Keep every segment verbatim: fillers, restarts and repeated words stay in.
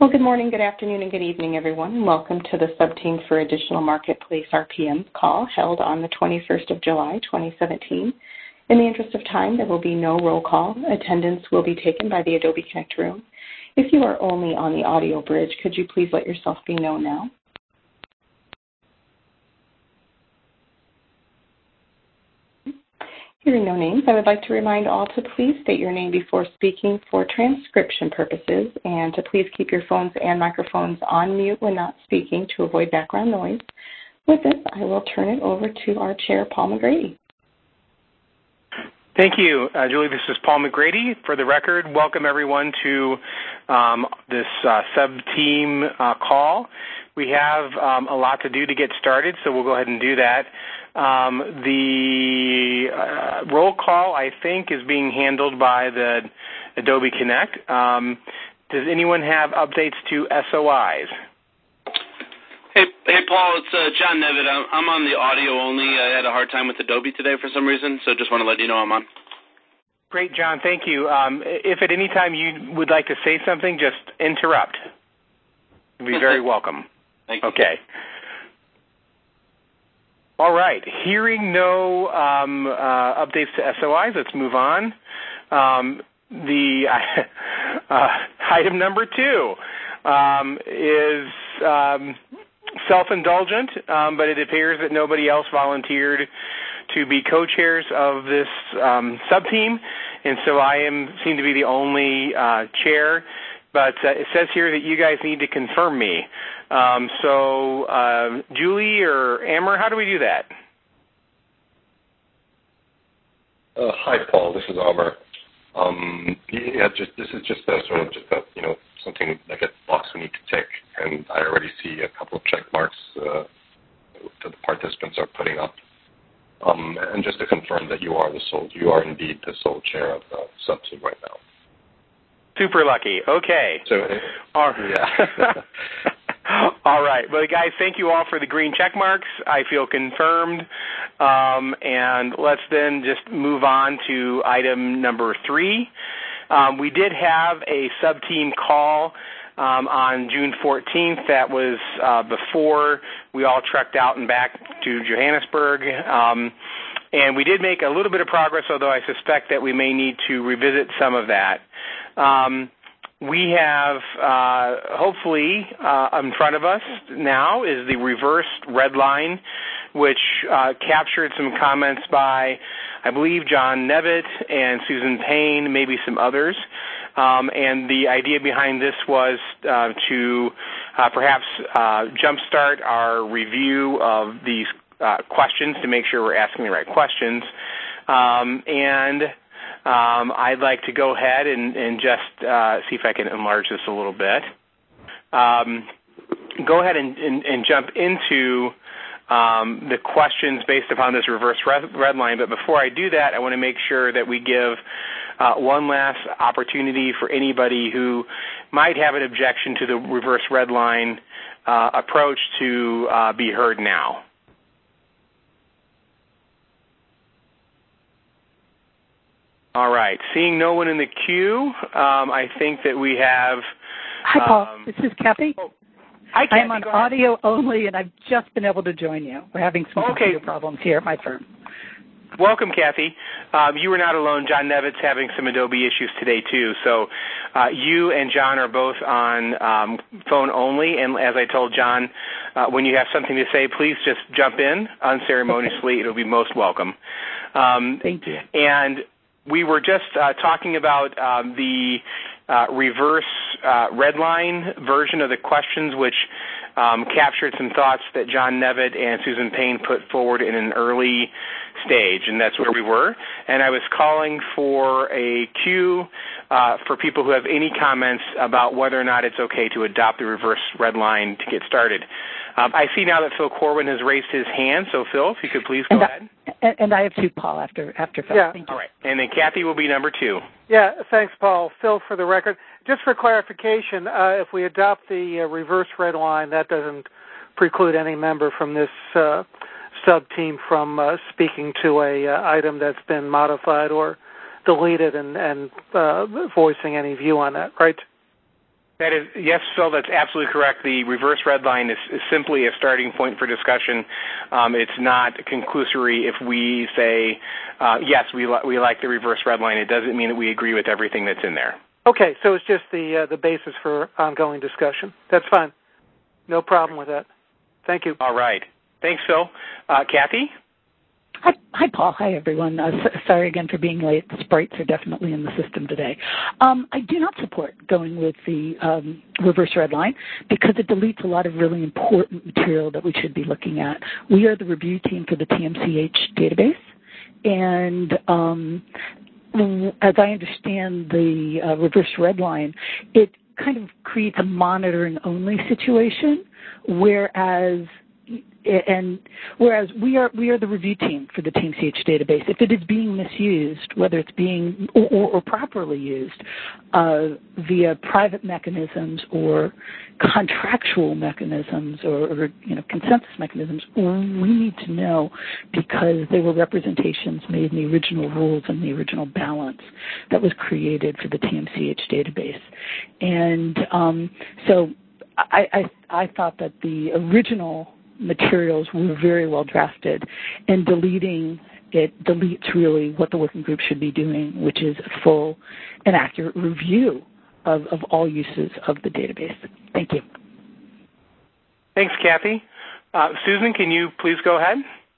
Well, good morning, good afternoon, and good evening, everyone. Welcome to the Subteam for Additional Marketplace R P M call held on the twenty-first of July, twenty seventeen. In the interest of time, there will be no roll call. Attendance will be taken by the Adobe Connect room. If you are only on the audio bridge, could you please let yourself be known now? Hearing no names, I would like to remind all to please state your name before speaking for transcription purposes and to please keep your phones and microphones on mute when not speaking to avoid background noise. With this, I will turn it over to our chair, Paul McGrady. Thank you, uh, Julie. This is Paul McGrady. For the record, welcome everyone to um, this uh, sub-team uh, call. We have um, a lot to do to get started, so we'll go ahead and do that. Um, the uh, roll call, I think, is being handled by the Adobe Connect. Um, does anyone have updates to S O Is? Hey, hey, Paul, it's uh, John Nevitt. I'm, I'm on the audio only. I had a hard time with Adobe today for some reason, so just want to let you know I'm on. Great, John. Thank you. Um, if at any time you would like to say something, just interrupt. You'd be very welcome. Thank you. Okay. All right. Hearing no um, uh, updates to S O Is, let's move on. Um, the uh, item number two um, is um, self-indulgent, um, but it appears that nobody else volunteered to be co-chairs of this um, sub-team, and so I am seem to be the only uh, chair, but uh, it says here that you guys need to confirm me. Um, so, uh, Julie or Amber, how do we do that? Uh, hi, Paul. This is Amber. Um, yeah, just this is just a sort of just a, you know, something like a box we need to tick, and I already see a couple of check marks uh, that the participants are putting up. Um, and just to confirm that you are the sole, you are indeed the sole chair of the sub-team right now. Super lucky. Okay. So, all, yeah. all right. Well, guys, thank you all for the green check marks. I feel confirmed. Um, and let's then just move on to item number three. Um, we did have a sub-team call um, on June fourteenth. That was uh, before we all trekked out and back to Johannesburg. Um, and we did make a little bit of progress, although I suspect that we may need to revisit some of that. Um, we have, uh, hopefully, uh, in front of us now is the reversed red line, which uh, captured some comments by, I believe, John Nevitt and Susan Payne, maybe some others. Um, and the idea behind this was uh, to uh, perhaps uh, jumpstart our review of these uh, questions to make sure we're asking the right questions. Um, and um, I'd like to go ahead and, and just uh, see if I can enlarge this a little bit. Um, go ahead and, and, and jump into um, the questions based upon this reverse red, red line. But before I do that, I want to make sure that we give uh, one last opportunity for anybody who might have an objection to the reverse red line uh, approach to uh, be heard now. All right. Seeing no one in the queue, um, I think that we have... Hi, Paul. Um, this is Kathy. Oh, hi, Kathy. I am on audio only, and I've just been able to join you. We're having some okay. computer problems here at my firm. Welcome, Kathy. Um, you were not alone. John Nevitt's having some Adobe issues today, too. So uh, you and John are both on um, phone only. And as I told John, uh, when you have something to say, please just jump in unceremoniously. Okay. It'll be most welcome. Um, Thank you. And we were just uh, talking about um, the uh, reverse uh, red line version of the questions, which um, captured some thoughts that John Nevitt and Susan Payne put forward in an early stage, and that's where we were. And I was calling for a cue uh, for people who have any comments about whether or not it's okay to adopt the reverse red line to get started. Um, I see now that Phil Corwin has raised his hand, so Phil, if you could please go and ahead. I, and I have two, Paul, after, after Phil. Yeah. Thank you. All right, and then Kathy will be number two. Yeah, thanks, Paul. Phil, for the record, just for clarification, uh, if we adopt the uh, reverse red line, that doesn't preclude any member from this uh, sub-team from uh, speaking to a uh, item that's been modified or deleted and, and uh, voicing any view on that, right? That is, yes, Phil, that's absolutely correct. The reverse red line is, is simply a starting point for discussion. Um, it's not conclusory if we say, uh, yes, we, li- we like the reverse red line. It doesn't mean that we agree with everything that's in there. Okay, so it's just the uh, the basis for ongoing discussion. That's fine. No problem with that. Thank you. All right. Thanks, Phil. Uh, Kathy? Hi, hi, Paul. Hi, everyone. Uh, s- sorry again for being late. The sprites are definitely in the system today. Um, I do not support going with the um, reverse red line because it deletes a lot of really important material that we should be looking at. We are the review team for the T M C H database, and um, as I understand the uh, reverse red line, it kind of creates a monitoring-only situation, whereas And whereas we are we are the review team for the T M C H database, if it is being misused, whether it's being or, or, or properly used uh, via private mechanisms or contractual mechanisms or, or you know consensus mechanisms, we need to know because there were representations made in the original rules and the original balance that was created for the T M C H database, and um, so I, I I thought that the original materials were very well drafted, and deleting it deletes really what the working group should be doing, which is a full and accurate review of, of all uses of the database. Thank you. Thanks, Kathy. Uh, Susan, can you please go ahead?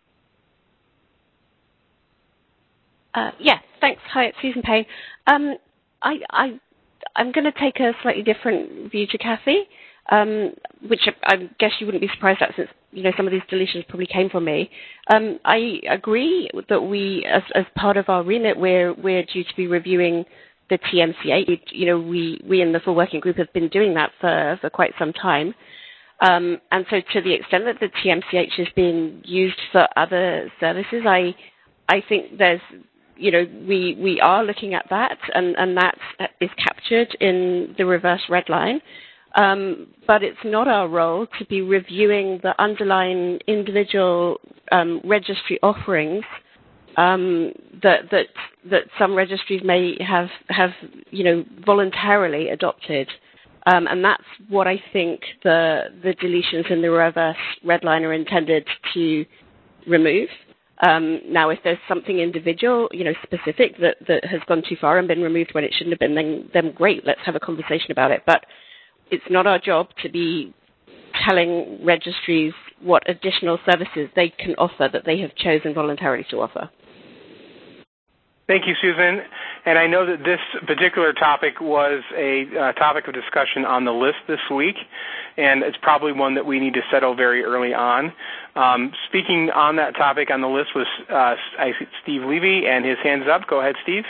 Uh, yeah, thanks. Hi, it's Susan Payne. Um, I, I, I'm going to take a slightly different view to Kathy. Um, which I, I guess you wouldn't be surprised at since, you know, some of these deletions probably came from me. Um, I agree that we, as, as part of our remit, we're, we're due to be reviewing the T M C H. You know, we, we in the full working group have been doing that for, for quite some time. Um, and so to the extent that the T M C H is being used for other services, I, I think there's, you know, we, we are looking at that, and, and that is captured in the reverse red line. Um, but it's not our role to be reviewing the underlying individual um, registry offerings um, that that that some registries may have have you know voluntarily adopted, um, and that's what I think the the deletions in the reverse red line are intended to remove. Um, now, if there's something individual, you know, specific that, that has gone too far and been removed when it shouldn't have been, then then great, let's have a conversation about it. But it's not our job to be telling registries what additional services they can offer that they have chosen voluntarily to offer. Thank you, Susan. And I know that this particular topic was a uh, topic of discussion on the list this week, and it's probably one that we need to settle very early on. Um, speaking on that topic on the list was uh, Steve Levy, and his hand's up. Go ahead, Steve.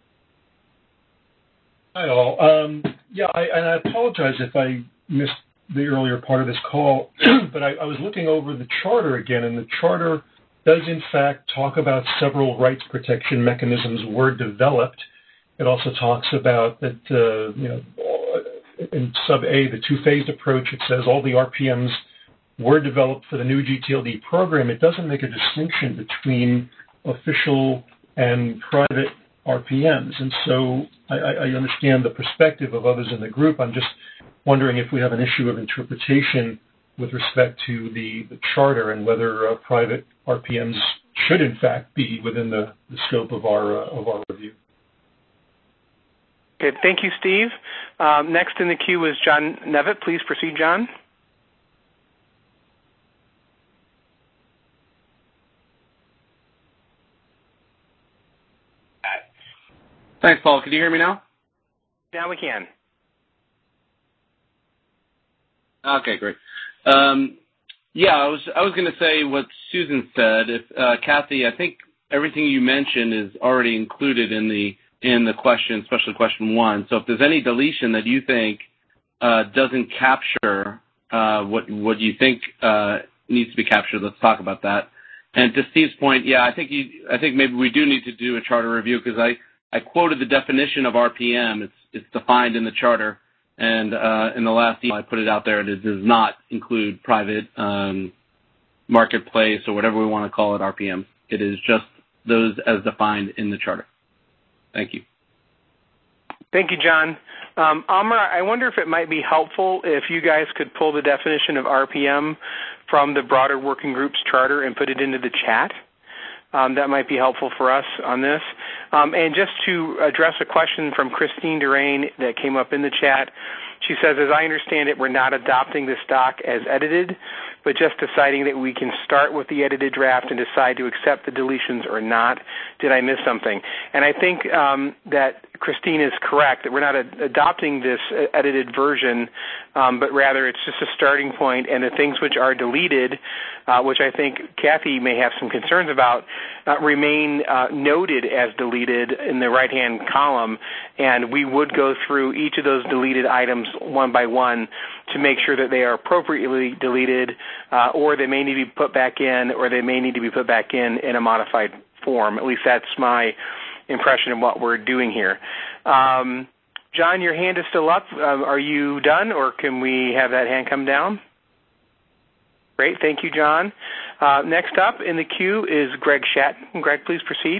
Hi, all. Um, yeah, I, and I apologize if I missed the earlier part of this call, but I, I was looking over the charter again, and the charter does, in fact, talk about several rights protection mechanisms were developed. It also talks about that, uh, you know, in sub-A, the two-phased approach, it says all the R P Ms were developed for the new G T L D program. It doesn't make a distinction between official and private R P Ms. And so I, I understand the perspective of others in the group. I'm just wondering if we have an issue of interpretation with respect to the, the charter and whether uh, private R P Ms should, in fact, be within the, the scope of our uh, of our review. Okay, thank you, Steve. Um, next in the queue is John Nevitt. Please proceed, John. Thanks, Paul. Can you hear me now? Now we can. Okay, great. Um, yeah, I was I was going to say what Susan said. If uh, Kathy, I think everything you mentioned is already included in the in the question, especially question one. So if there's any deletion that you think uh, doesn't capture uh, what what you think uh, needs to be captured, let's talk about that. And to Steve's point, yeah, I think you, I think maybe we do need to do a charter review because I, I quoted the definition of R P M. It's it's defined in the charter, and uh, in the last email I put it out there. It does not include private um, marketplace or whatever we want to call it R P M. It is just those as defined in the charter. Thank you. Thank you, John. Um, Amr, I wonder if it might be helpful if you guys could pull the definition of R P M from the broader working group's charter and put it into the chat. Um, that might be helpful for us on this. Um, and just to address a question from Christine Durain that came up in the chat, she says, as I understand it, we're not adopting this doc as edited, but just deciding that we can start with the edited draft and decide to accept the deletions or not. Did I miss something? And I think um, that Christine is correct, that we're not ad- adopting this edited version, um, but rather it's just a starting point, and the things which are deleted, uh, which I think Kathy may have some concerns about, uh, remain uh, noted as deleted in the right-hand column, and we would go through each of those deleted items one by one to make sure that they are appropriately deleted, uh, or they may need to be put back in, or they may need to be put back in in a modified form. At least that's my impression of what we're doing here. Um, John, your hand is still up. Uh, are you done, or can we have that hand come down? Great. Thank you, John. Uh, next up in the queue is Greg Shatton. Greg, please proceed.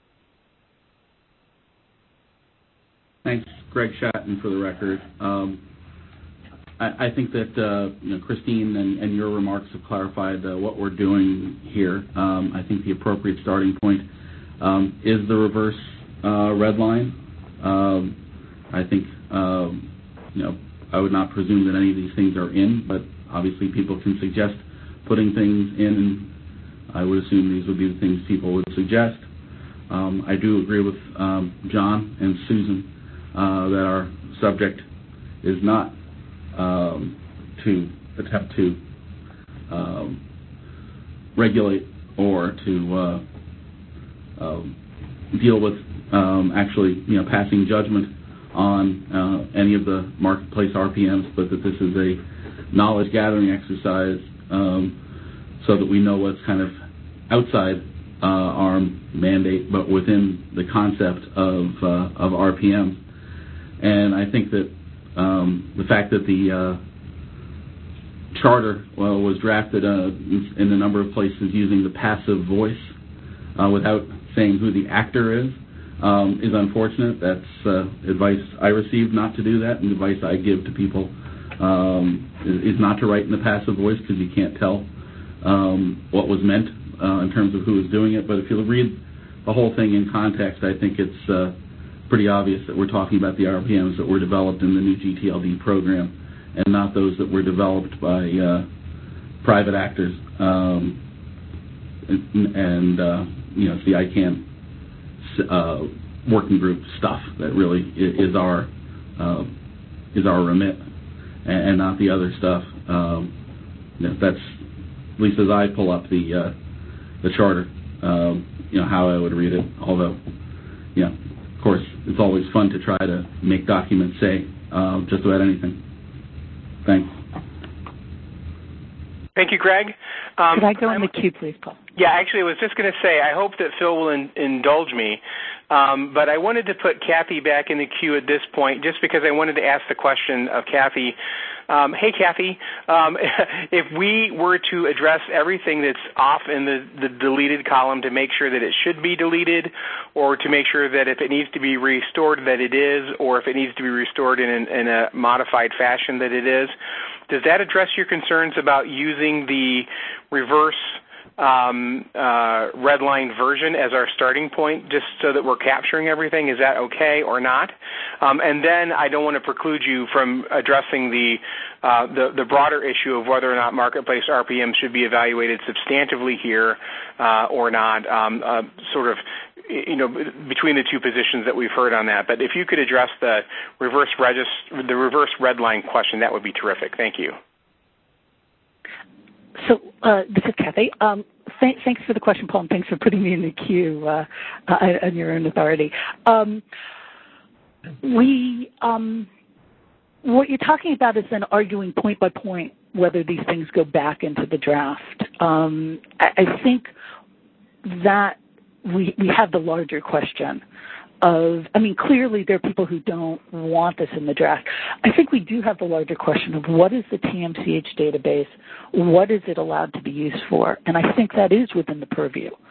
Thanks, Greg Shatton, for the record. Um, I, I think that uh, you know, Christine and, and your remarks have clarified uh, what we're doing here. Um, I think the appropriate starting point um, is the reverse uh, red line. Um, I think um, you know I would not presume that any of these things are in, but obviously people can suggest putting things in, and I would assume these would be the things people would suggest. Um, I do agree with um, John and Susan uh, that our subject is not um, to attempt to um, regulate or to uh, uh, deal with um, actually, you know, passing judgment on uh, any of the marketplace R P Ms, but that this is a knowledge gathering exercise um, so that we know what's kind of outside uh, our mandate, but within the concept of uh, of R P M. And I think that um, the fact that the uh, charter well, was drafted uh, in, in a number of places using the passive voice uh, without saying who the actor is um, is unfortunate. That's uh, advice I received not to do that, and advice I give to people um, is, is not to write in the passive voice because you can't tell um, what was meant uh, in terms of who was doing it. But if you read the whole thing in context, I think it's uh, pretty obvious that we're talking about the R P Ms that were developed in the new G T L D program and not those that were developed by uh, private actors. Um, and, and uh, you know, it's the I CANN uh, working group stuff that really is our uh, is our remit, and, and not the other stuff. Um, you know, that's at least as I pull up the uh, the charter. Um, you know how I would read it. Although, you know, of course, it's always fun to try to make documents say uh, just about anything. Thanks. Thank you, Greg. Um, Could I go in the queue, please, Paul? Yeah, actually, I was just going to say, I hope that Phil will in, indulge me, um, but I wanted to put Kathy back in the queue at this point just because I wanted to ask the question of Kathy. Um, hey, Kathy, um, if we were to address everything that's off in the, the deleted column to make sure that it should be deleted, or to make sure that if it needs to be restored that it is, or if it needs to be restored in, an, in a modified fashion that it is, does that address your concerns about using the reverse um, uh, red line version as our starting point, just so that we're capturing everything? Is that okay or not? Um, and then I don't want to preclude you from addressing the, uh, the the broader issue of whether or not marketplace R P M should be evaluated substantively here uh, or not, um, uh, sort of, you know, between the two positions that we've heard on that. But if you could address the reverse regist- the reverse red line question, that would be terrific. Thank you. So uh, this is Kathy. Um, th- thanks for the question, Paul, and thanks for putting me in the queue uh, uh, on your own authority. Um, we, um, what you're talking about is then arguing point by point whether these things go back into the draft. Um, I, I think that we we have the larger question of, I mean, clearly there are people who don't want this in the draft. I think we do have the larger question of what is the T M C H database? What is it allowed to be used for? And I think that is within the purview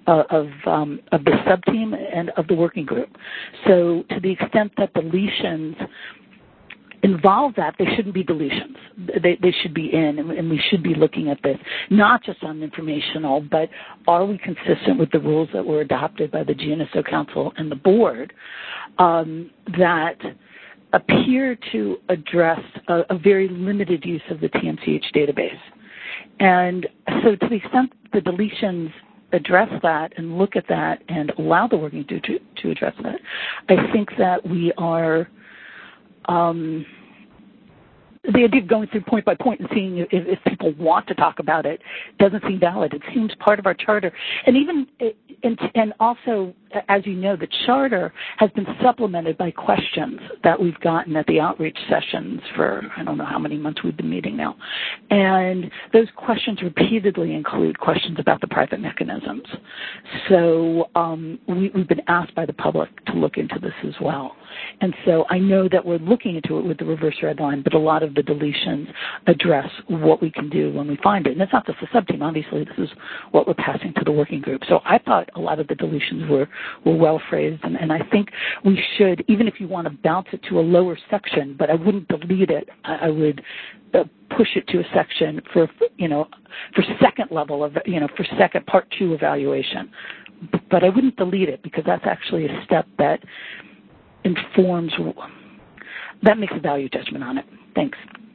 uh, of um, of the sub-team and of the working group. So to the extent that deletions involve that, they shouldn't be deletions. They, they should be in, and, and we should be looking at this, not just on informational, but are we consistent with the rules that were adopted by the G N S O Council and the board um, that appear to address a, a very limited use of the T M C H database. And so to the extent the deletions address that and look at that and allow the working group to, to address that, I think that we are Um, the idea of going through point by point and seeing if, if people want to talk about it doesn't seem valid. It seems part of our charter. And even, and, and also, as you know, the charter has been supplemented by questions that we've gotten at the outreach sessions for, I don't know how many months we've been meeting now. And those questions repeatedly include questions about the private mechanisms. So um, we, we've been asked by the public to look into this as well. And so I know that we're looking into it with the reverse red line, but a lot of the deletions address what we can do when we find it. And it's not just the sub-team. Obviously, this is what we're passing to the working group. So I thought a lot of the deletions were, were well phrased, and, and I think we should, even if you want to bounce it to a lower section, but I wouldn't delete it, I, I would uh, push it to a section for, you know, for second level of, you know, for second part two evaluation. But I wouldn't delete it because that's actually a step that informs, that makes a value judgment on it. Thanks.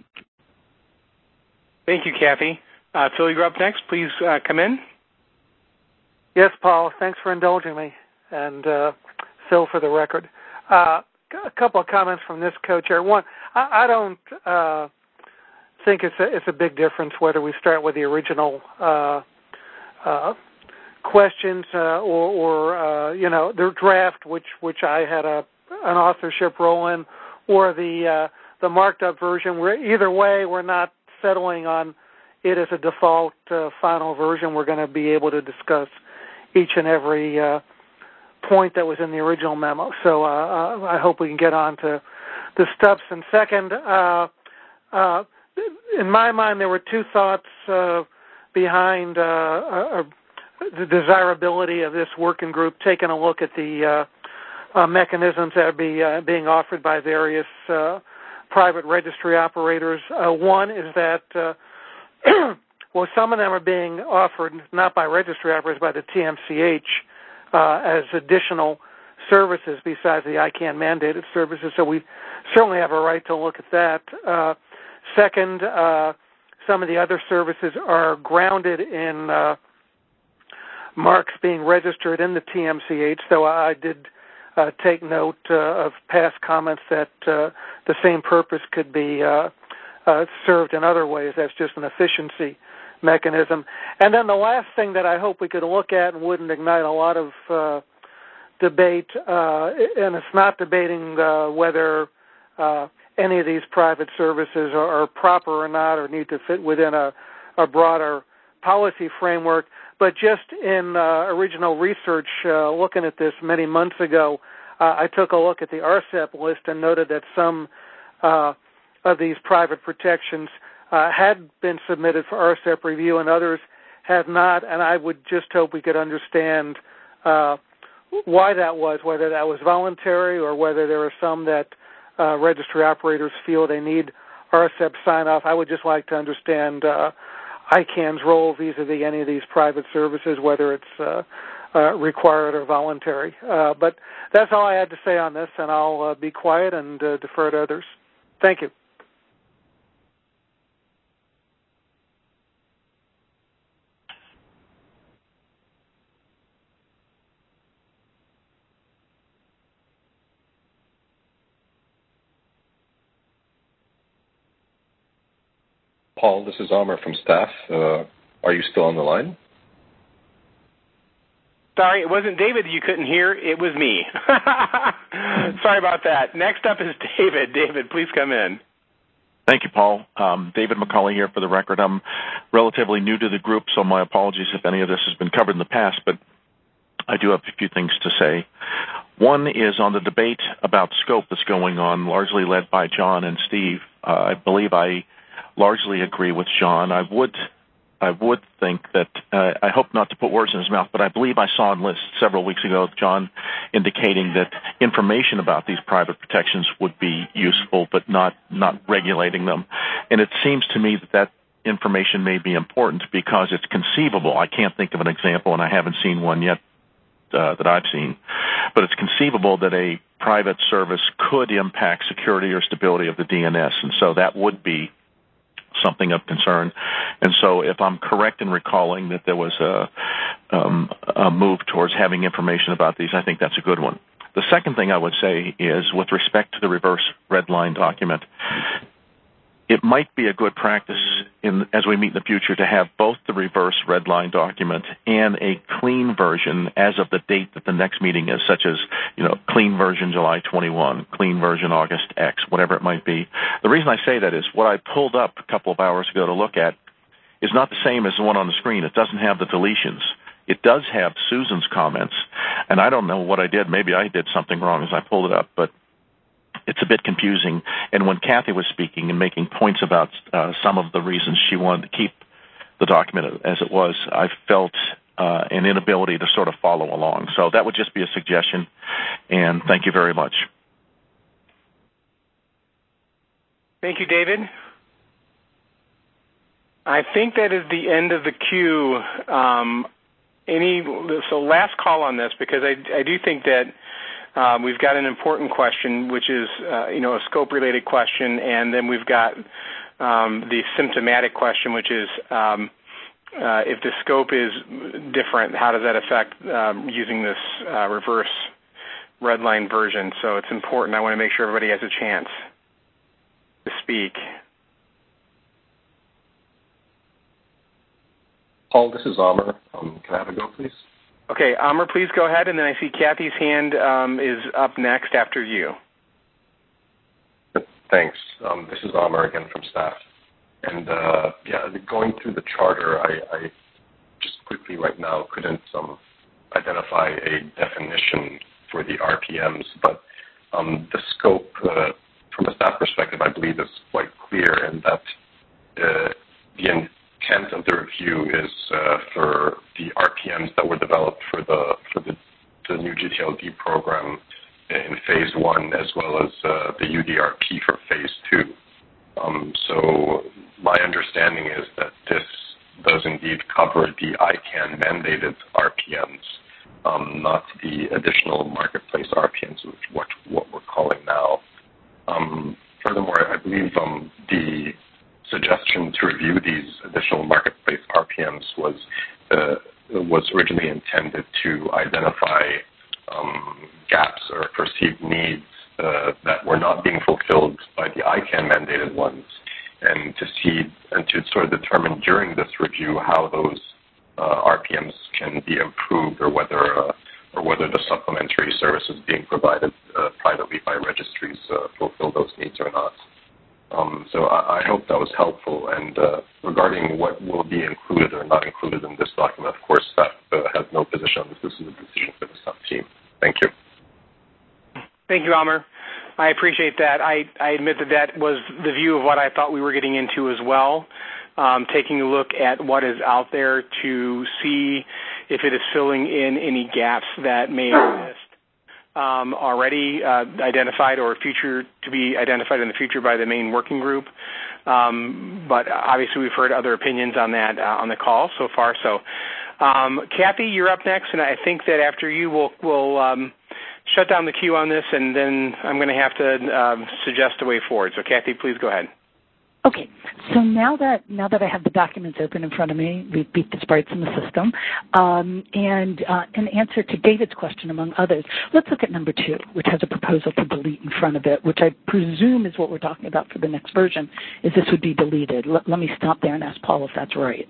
Thank you, Kathy. Uh, Phil, you're up next. Please uh, come in. Yes, Paul. Thanks for indulging me. And uh, Phil, for the record. Uh, a couple of comments from this co-chair. One, I, I don't uh, think it's a, it's a big difference whether we start with the original uh, uh, questions uh, or, or uh, you know, the draft, which which I had a an authorship role in, or the uh, the marked up version. We're, either way, we're not settling on it as a default uh, final version. We're going to be able to discuss each and every uh, point that was in the original memo. So uh, I hope we can get on to the steps. And second, uh, uh, in my mind, there were two thoughts uh, behind uh, uh, the desirability of this working group, taking a look at the uh, uh, mechanisms that are be, uh, being offered by various uh, private registry operators. Uh, one is that, uh, well, some of them are being offered not by registry operators, by the T M C H uh, as additional services besides the I CANN mandated services. So we certainly have a right to look at that. Uh, second, uh, some of the other services are grounded in uh, marks being registered in the T M C H. So I did uh, take note uh, of past comments that uh, the same purpose could be uh, uh, served in other ways. That's just an efficiency mechanism. And then the last thing that I hope we could look at and wouldn't ignite a lot of uh, debate, uh, and it's not debating uh, whether uh, any of these private services are, are proper or not or need to fit within a, a broader policy framework, but just in uh, original research uh, looking at this many months ago, uh, I took a look at the R C E P list and noted that some uh, of these private protections uh, had been submitted for R C E P review and others have not, and I would just hope we could understand uh, why that was, whether that was voluntary or whether there are some that uh, registry operators feel they need R C E P sign-off. I would just like to understand uh, I CANN's role vis-a-vis any of these private services, whether it's uh, uh, required or voluntary. Uh, but that's all I had to say on this, and I'll uh, be quiet and uh, defer to others. Thank you. Paul, this is Amr from staff. Uh, are you still on the line? Sorry, it wasn't David you couldn't hear. It was me. Sorry about that. Next up is David. David, please come in. Thank you, Paul. Um, David McCauley here for the record. I'm relatively new to the group, so my apologies if any of this has been covered in the past, but I do have a few things to say. One is on the debate about scope that's going on, largely led by John and Steve. Uh, I believe I largely agree with John. I would I would think that, uh, I hope not to put words in his mouth, but I believe I saw a list several weeks ago, John, indicating that information about these private protections would be useful, but not, not regulating them. And it seems to me that that information may be important because it's conceivable. I can't think of an example, and I haven't seen one yet uh, that I've seen, but it's conceivable that a private service could impact security or stability of the D N S, and so that would be something of concern. And so if I'm correct in recalling that there was a, um, a move towards having information about these, I think that's a good one. The second thing I would say is with respect to the reverse red line document, it might be a good practice in, as we meet in the future to have both the reverse red line document and a clean version as of the date that the next meeting is, such as, you know, clean version July twenty-first, clean version August X, whatever it might be. The reason I say that is what I pulled up a couple of hours ago to look at is not the same as the one on the screen. It doesn't have the deletions. It does have Susan's comments, and I don't know what I did. Maybe I did something wrong as I pulled it up, but it's a bit confusing. And when Kathy was speaking and making points about uh, some of the reasons she wanted to keep the document as it was, I felt uh, an inability to sort of follow along. So that would just be a suggestion, and thank you very much. Thank you, David. I think that is the end of the queue. Um, any so last call on this, because I, I do think that Um, we've got an important question, which is, uh, you know, a scope-related question, and then we've got um, the symptomatic question, which is um, uh, if the scope is different, how does that affect um, using this uh, reverse red line version? So it's important. I want to make sure everybody has a chance to speak. Paul, this is Amr. Um, can I have a go, please? Okay, Amr, please go ahead, and then I see Kathy's hand um, is up next after you. Thanks. Um, this is Amr again from staff. And, uh, yeah, going through the charter, I, I just quickly right now couldn't um, identify a definition for the R P Ms, but um, the scope, uh, from a staff perspective, I believe is quite clear in that uh, the intent of the review is uh, for the R P Ms that were developed for the for the, the new G T L D program in phase one, as well as uh, the U D R P for phase two. Um, so my understanding is that this does indeed cover the I CANN mandated R P Ms, um, not the additional marketplace R P Ms, which what what we're calling now. Um, furthermore, I believe um, the suggestion to review these additional marketplace R P Ms was uh, was originally intended to identify um, gaps or perceived needs uh, that were not being fulfilled by the I CANN mandated ones, and to see and to sort of determine during this review how those uh, R P Ms can be improved, or whether uh, or whether the supplementary services being provided uh, privately by registries uh, fulfill those needs or not. Um, so I, I hope that was helpful. And uh, regarding what will be included or not included in this document, of course, staff uh, has no position on this. This is a decision for the sub-team. Thank you. Thank you, Amr. I appreciate that. I, I admit that that was the view of what I thought we were getting into as well, um, taking a look at what is out there to see if it is filling in any gaps that may exist. Um, already uh, identified or future to be identified in the future by the main working group. Um, but obviously we've heard other opinions on that uh, on the call so far. So, um, Kathy, you're up next, and I think that after you, we'll, we'll um, shut down the queue on this, and then I'm going to have to um, suggest a way forward. So, Kathy, please go ahead. Okay, so now that now that I have the documents open in front of me, we've beat the sprites in the system, um, and uh, in answer to David's question, among others, let's look at number two, which has a proposal to delete in front of it, which I presume is what we're talking about for the next version, is this would be deleted. Let, let me stop there and ask Paul if that's right.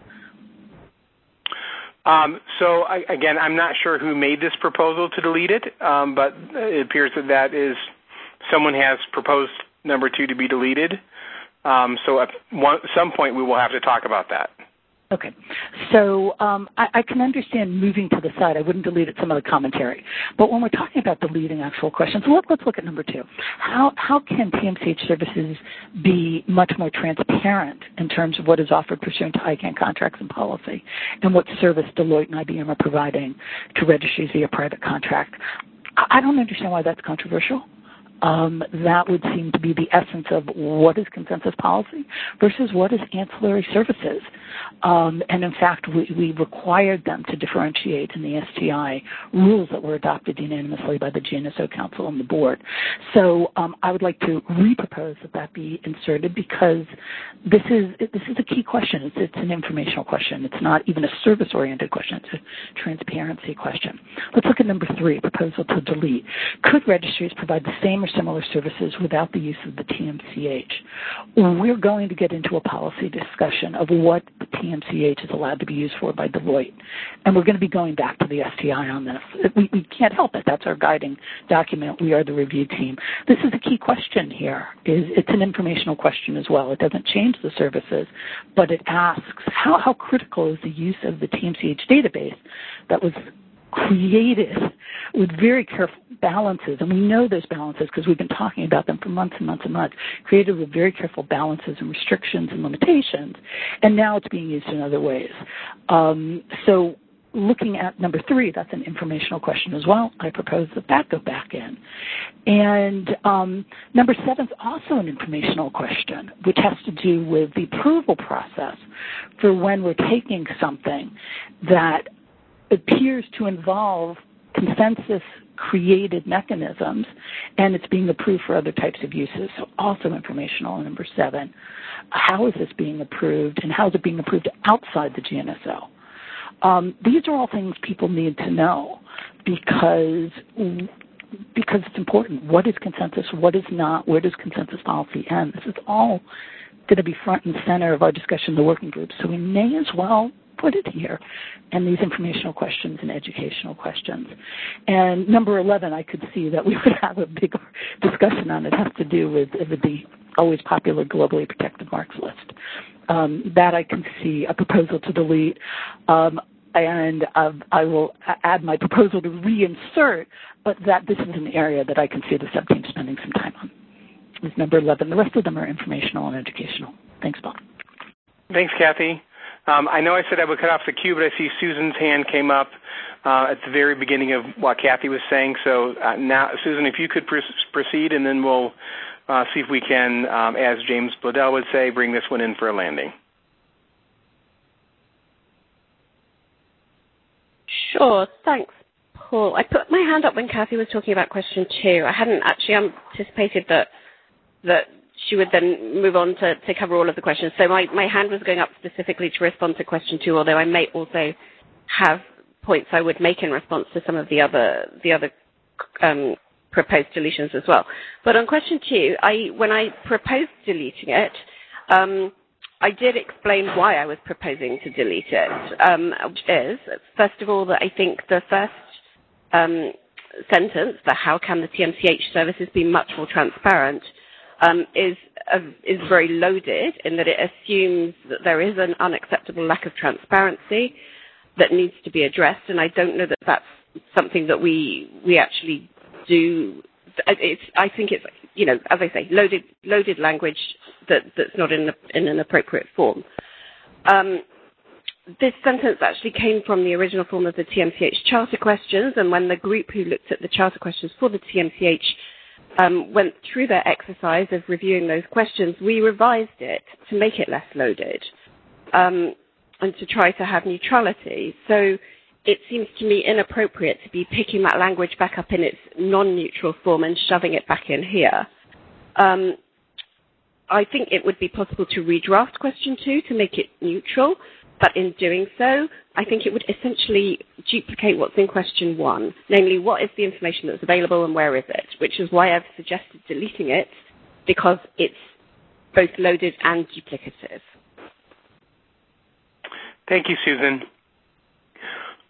Um, so, I, again, I'm not sure who made this proposal to delete it, um, but it appears that that is someone has proposed number two to be deleted. Um, so at one, some point we will have to talk about that. Okay. So um, I, I can understand moving to the side. I wouldn't delete some of the commentary. But when we're talking about deleting actual questions, let, let's look at number two. How, how can T M C H services be much more transparent in terms of what is offered pursuant to I CANN contracts and policy, and what service Deloitte and I B M are providing to registries via private contract? I, I don't understand why that's controversial. Um, that would seem to be the essence of what is consensus policy versus what is ancillary services. Um, and in fact, we, we required them to differentiate in the S T I rules that were adopted unanimously by the G N S O Council and the board. So um, I would like to re-propose that that be inserted, because this is this is a key question. It's, it's an informational question. It's not even a service-oriented question. It's a transparency question. Let's look at number three, proposal to delete. Could registries provide the same or similar services without the use of the T M C H? We're going to get into a policy discussion of what the T M C H is allowed to be used for by Deloitte. And we're going to be going back to the S T I on this. We, we can't help it. That's our guiding document. We are the review team. This is a key question here. Is It's an informational question as well. It doesn't change the services, but it asks how, how critical is the use of the T M C H database that was created with very careful balances, and we know those balances because we've been talking about them for months and months and months, created with very careful balances and restrictions and limitations, and now it's being used in other ways. Um, so looking at number three, that's an informational question as well. I propose that that go back in. And um, number seven is also an informational question, which has to do with the approval process for when we're taking something that appears to involve consensus-created mechanisms, and it's being approved for other types of uses. So also informational. Number seven, how is this being approved, and how is it being approved outside the G N S O? Um, these are all things people need to know because because it's important. What is consensus? What is not? Where does consensus policy end? This is all going to be front and center of our discussion in the working group, so we may as well put it here, and these informational questions and educational questions. And number eleven, I could see that we would have a big discussion on. It has to do with, with the always popular globally protected marks list. Um, that I can see a proposal to delete, um, and uh, I will add my proposal to reinsert, but that this is an area that I can see the sub-team spending some time on. Is number eleven. The rest of them are informational and educational. Thanks, Bob. Thanks, Kathy. Um, I know I said I would cut off the queue, but I see Susan's hand came up uh, at the very beginning of what Kathy was saying. So uh, now, Susan, if you could pr- proceed, and then we'll uh, see if we can, um, as James Bledel would say, bring this one in for a landing. Sure. Thanks, Paul. I put my hand up when Kathy was talking about question two. I hadn't actually anticipated that that she would then move on to, to cover all of the questions. So my, my hand was going up specifically to respond to question two, although I may also have points I would make in response to some of the other the other um, proposed deletions as well. But on question two, I when I proposed deleting it, um, I did explain why I was proposing to delete it, um, which is, first of all, that I think the first um, sentence, that how can the T M C H services be much more transparent, Um, is uh, is very loaded in that it assumes that there is an unacceptable lack of transparency that needs to be addressed, and I don't know that that's something that we we actually do. It's, I think it's, you know, as I say, loaded loaded language that, that's not in, the, in an appropriate form. Um, this sentence actually came from the original form of the T M C H charter questions, and when the group who looked at the charter questions for the T M C H Um, went through their exercise of reviewing those questions, we revised it to make it less loaded um, and to try to have neutrality. So it seems to me inappropriate to be picking that language back up in its non-neutral form and shoving it back in here. Um, I think it would be possible to redraft question two to make it neutral, but in doing so, I think it would essentially duplicate what's in question one, namely what is the information that's available and where is it, which is why I've suggested deleting it, because it's both loaded and duplicative. Thank you, Susan.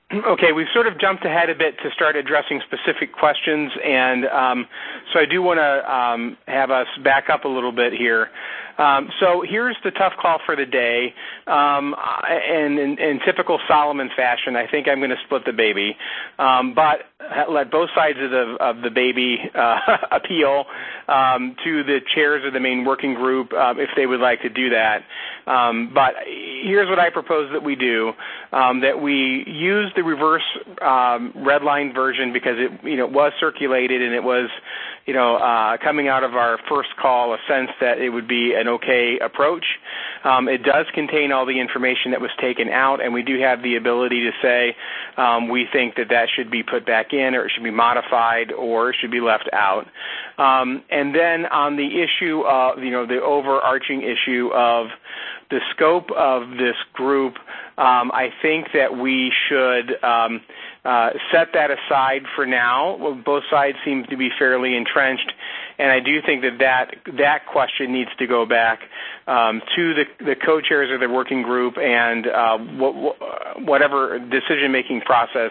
Okay, we've sort of jumped ahead a bit to start addressing specific questions, and um, so I do want to um, have us back up a little bit here. Um, so here's the tough call for the day, um, and in, in typical Solomon fashion, I think I'm going to split the baby, um, but let both sides of the of the baby uh, appeal um, to the chairs of the main working group uh, if they would like to do that. Um, but here's what I propose that we do: um, that we use the reverse um, red line version because it you know was circulated and it was you know uh, coming out of our first call a sense that it would be an okay approach. Um, it does contain all the information that was taken out, and we do have the ability to say um, we think that that should be put back in, or it should be modified, or it should be left out. Um, and then on the issue of, you know, the overarching issue of the scope of this group, um, I think that we should um, uh, set that aside for now. Well, both sides seem to be fairly entrenched, and I do think that that, that question needs to go back um, to the, the co-chairs of the working group and uh, wh- whatever decision-making process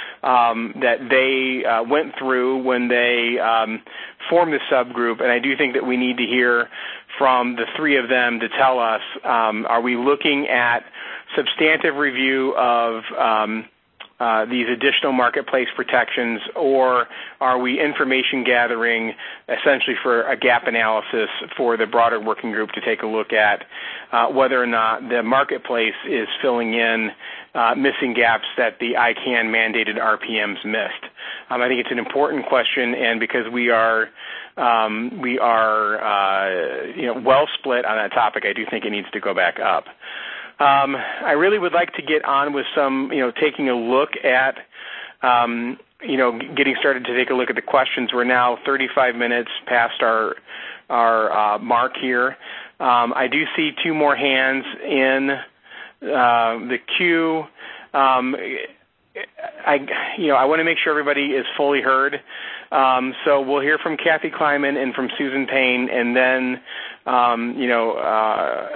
um, that they uh, went through when they um, formed the subgroup. And I do think that we need to hear from the three of them to tell us, um, are we looking at substantive review of um, Uh, these additional marketplace protections, or are we information gathering essentially for a gap analysis for the broader working group to take a look at uh, whether or not the marketplace is filling in uh, missing gaps that the I CANN mandated R P Ms missed? Um, I think it's an important question, and because we are um, we are uh, you know well split on that topic, I do think it needs to go back up. Um, I really would like to get on with some, you know, taking a look at, um, you know, getting started to take a look at the questions. We're now thirty-five minutes past our our uh, mark here. Um, I do see two more hands in uh, the queue. Um, I, you know, I want to make sure everybody is fully heard. Um, so we'll hear from Kathy Kleiman and from Susan Payne, and then, um, you know. Uh,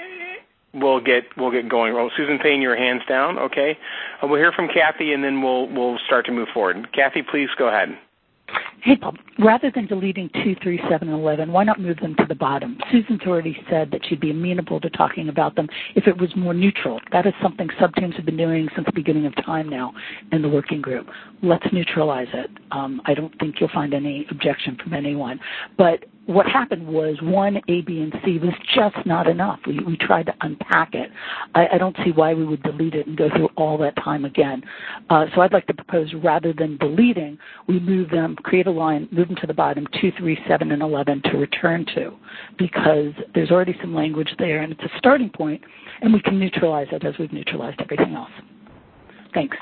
We'll get we'll get going. Well, Susan Payne, your hands down, okay? Uh, we'll hear from Kathy, and then we'll we'll start to move forward. Kathy, please go ahead. Hey, Paul, rather than deleting two, three, seven, and eleven, why not move them to the bottom? Susan's already said that she'd be amenable to talking about them if it was more neutral. That is something subteams have been doing since the beginning of time now in the working group. Let's neutralize it. Um, I don't think you'll find any objection from anyone. But what happened was one, A, B, and C was just not enough. We, we tried to unpack it. I, I don't see why we would delete it and go through all that time again. Uh, so I'd like to propose rather than deleting, we move them, create a line, move them to the bottom, two, three, seven, and eleven to return to, because there's already some language there, and it's a starting point, and we can neutralize it as we've neutralized everything else. Thanks.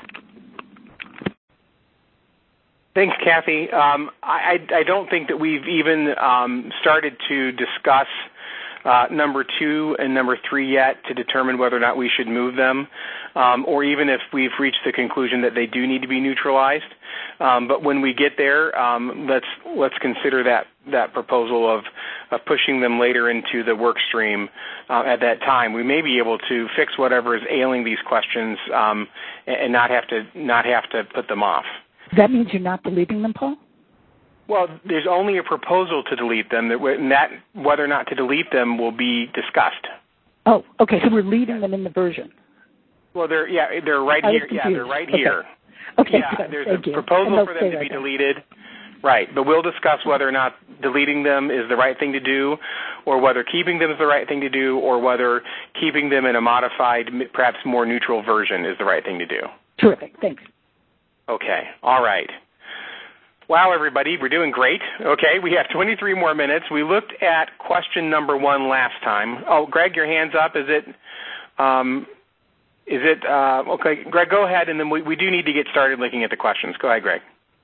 Thanks, Kathy. Um, I, I don't think that we've even um, started to discuss uh, number two and number three yet to determine whether or not we should move them, um, or even if we've reached the conclusion that they do need to be neutralized. Um, but when we get there, um, let's let's consider that that proposal of, of pushing them later into the work stream uh, at that time. We may be able to fix whatever is ailing these questions um, and not have to not have to put them off. That means you're not deleting them, Paul? Well, there's only a proposal to delete them, and that whether or not to delete them will be discussed. Oh, okay. So we're leaving them in the version. Well, they're yeah, they're right here. Yeah, they're right okay. here. Okay. Yeah, good. there's Thank a you. proposal for them to right be there. deleted. Right, but we'll discuss whether or not deleting them is the right thing to do, or whether keeping them is the right thing to do, or whether keeping them in a modified, perhaps more neutral version is the right thing to do. Terrific. Thanks. Okay. All right. Wow, everybody, we're doing great. Okay, we have twenty-three more minutes. We looked at question number one last time. Oh, Greg, your hand's up. Is it, um, is it, uh, okay, Greg, go ahead, and then we, we do need to get started looking at the questions. Go ahead, Greg.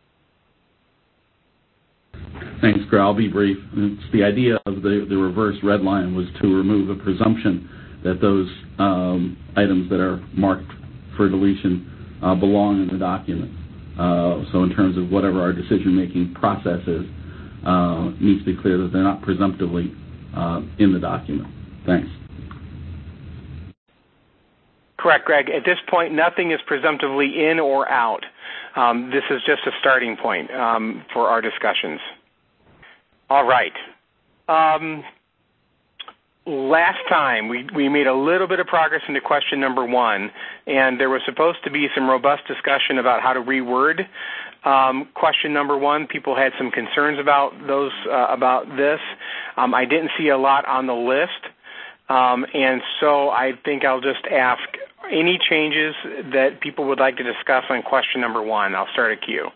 Thanks, Greg. I'll be brief. It's the idea of the, the reverse red line was to remove the presumption that those um, items that are marked for deletion uh, belong in the document. Uh, so in terms of whatever our decision-making process is, uh, needs to be clear that they're not presumptively uh, in the document. Thanks. correct, Greg. At this point, nothing is presumptively in or out. Um, this is just a starting point um, for our discussions. All right. Um, last time, we, we made a little bit of progress into question number one, and there was supposed to be some robust discussion about how to reword um, question number one. People had some concerns about those uh, about this. Um, I didn't see a lot on the list, um, and so I think I'll just ask any changes that people would like to discuss on question number one. I'll start a queue.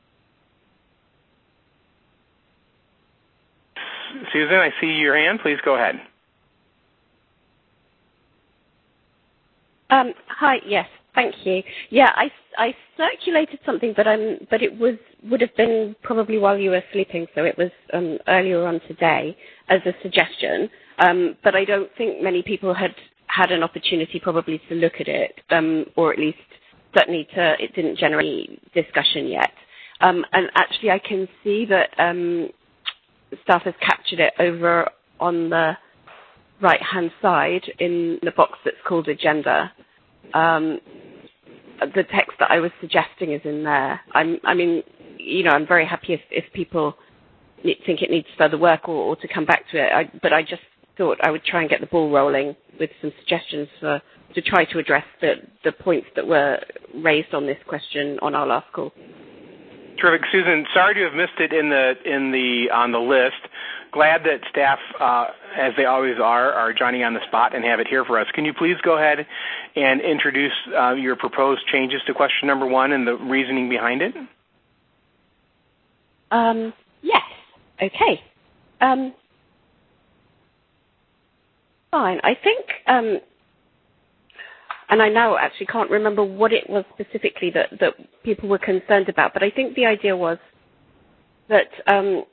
Susan, I see your hand. Please go ahead. Um, hi. Yes. Thank you. Yeah, I, I circulated something, but um, but it was would have been probably while you were sleeping, so it was um, earlier on today as a suggestion. Um, but I don't think many people had had an opportunity probably to look at it, um, or at least certainly to it didn't generate discussion yet. Um, and actually, I can see that um, staff has captured it over on the right-hand side in the box that's called agenda. Um, the text that I was suggesting is in there. I'm, I mean, you know, I'm very happy if, if people think it needs further work or, or to come back to it. I, but I just thought I would try and get the ball rolling with some suggestions for, to try to address the, the points that were raised on this question on our last call. Terrific, Susan. Sorry to have missed it in the in the on the list. Glad that staff, uh, as they always are, are joining on the spot and have it here for us. Can you please go ahead and introduce uh, your proposed changes to question number one and the reasoning behind it? Um, yes. Okay. Um, fine. I think, um, and I now actually can't remember what it was specifically that, that people were concerned about, but I think the idea was that um,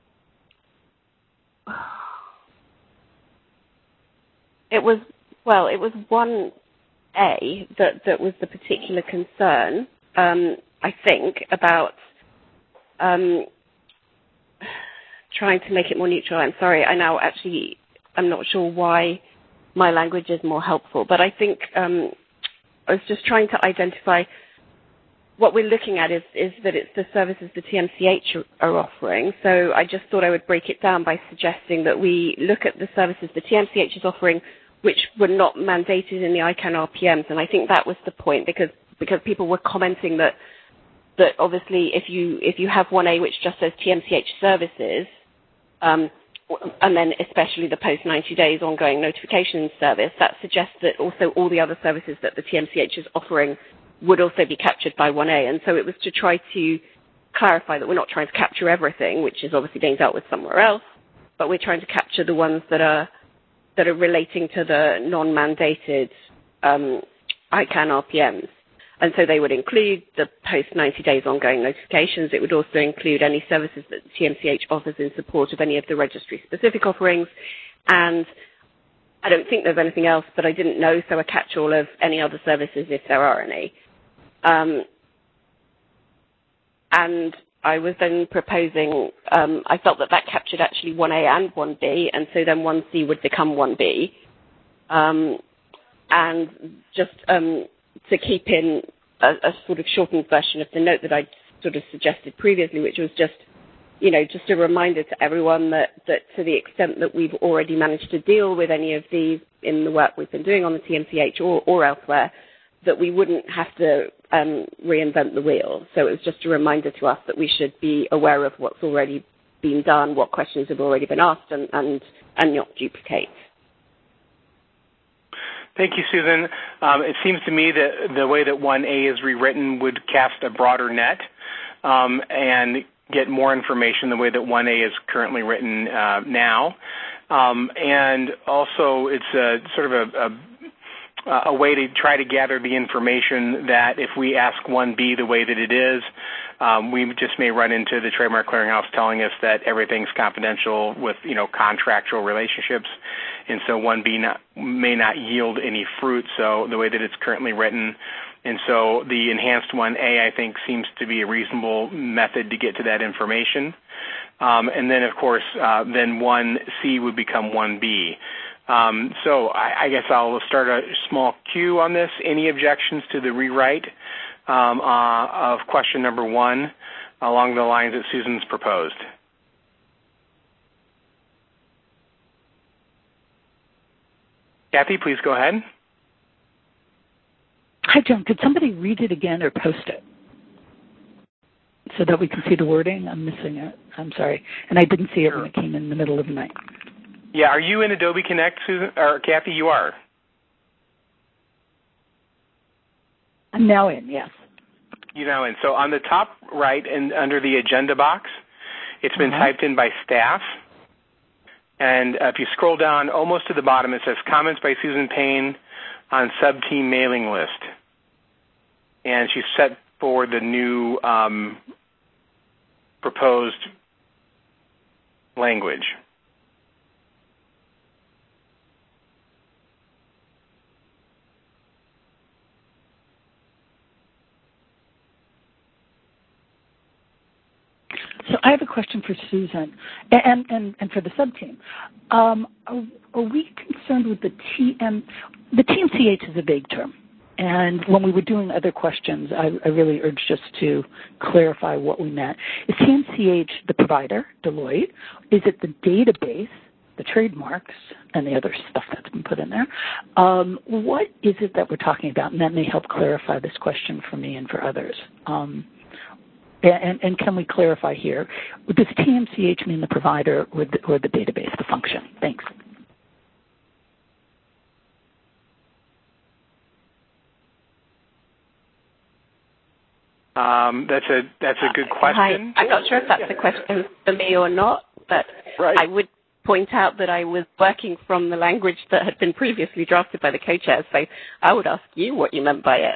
it was, well, it was one A that, that was the particular concern, um, I think, about um, trying to make it more neutral. I'm sorry, I now actually, I'm not sure why my language is more helpful, but I think um, I was just trying to identify what we're looking at is, is that it's the services the T M C H are offering. So I just thought I would break it down by suggesting that we look at the services the T M C H is offering which were not mandated in the I CANN R P Ms. And I think that was the point, because because people were commenting that that obviously if you if you have one A which just says T M C H services, um, and then especially the post ninety days ongoing notification service, that suggests that also all the other services that the T M C H is offering would also be captured by one A. And so it was to try to clarify that we're not trying to capture everything, which is obviously being dealt with somewhere else, but we're trying to capture the ones that are that are relating to the non-mandated um, I CANN R P Ms. And so they would include the post ninety days ongoing notifications. It would also include any services that the T M C H offers in support of any of the registry-specific offerings. And I don't think there's anything else, but I didn't know, so a catch-all of any other services if there are any. Um, and I was then proposing, um, I felt that that captured actually one A and one B, and so then one C would become one B. Um, and just um, to keep in a, a sort of shortened version of the note that I sort of suggested previously, which was just, you know, just a reminder to everyone that, that to the extent that we've already managed to deal with any of these in the work we've been doing on the T M C H or, or elsewhere, that we wouldn't have to um, reinvent the wheel. So it was just a reminder to us that we should be aware of what's already been done, what questions have already been asked, and, and, and not duplicate. Thank you, Susan. Um, it seems to me that the way that one A is rewritten would cast a broader net um, and get more information the way that one A is currently written uh, now. Um, and also it's a, sort of a, a a way to try to gather the information that if we ask one B the way that it is, um, we just may run into the Trademark Clearinghouse telling us that everything's confidential with, you know, contractual relationships, and so one B not, may not yield any fruit, so the way that it's currently written. And so the enhanced one A, I think, seems to be a reasonable method to get to that information. Um, and then, of course, uh, then one C would become one B. Um, so I, I guess I'll start a small queue on this. Any objections to the rewrite um, uh, of question number one along the lines that Susan's proposed? Kathy, please go ahead. Hi, Joan. Could somebody read it again or post it so that we can see the wording? I'm missing it. I'm sorry. And I didn't see it when it came in the middle of the night. Yeah, are you in Adobe Connect, Susan? Or Kathy, you are? I'm now in, yes. You know, and so on the top right and under the agenda box, it's been uh-huh. typed in by staff. And uh, if you scroll down almost to the bottom, it says comments by Susan Payne on sub-team mailing list. And she's set for the new um, proposed language. So I have a question for Susan and, and, and for the sub-team. Um, are, are we concerned with the T M? The T M C H is a vague term. And when we were doing other questions, I, I really urged us to clarify what we meant. Is T M C H the provider, Deloitte? Is it the database, the trademarks, and the other stuff that's been put in there? Um, what is it that we're talking about? And that may help clarify this question for me and for others. Um, And, and can we clarify here, does T M C H mean the provider or the, or the database, the function? Thanks. Um, that's a that's a good question. Hi. I'm not sure if that's yeah. a question for me or not, but right. I would point out that I was working from the language that had been previously drafted by the co-chairs, so I would ask you what you meant by it.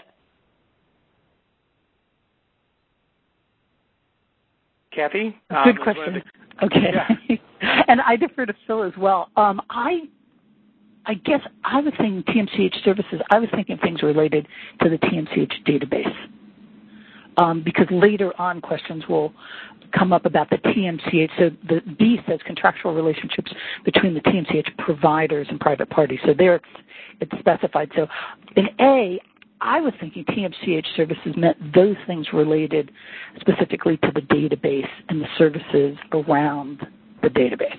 Kathy? Good um, question. The, okay. Yeah. And I defer to Phil as well. Um, I I guess I was thinking T M C H services. I was thinking things related to the T M C H database. Um, because later on questions will come up about the T M C H. So the B says contractual relationships between the T M C H providers and private parties. So there it's, it's specified. So in A, I was thinking T M C H services meant those things related specifically to the database and the services around the database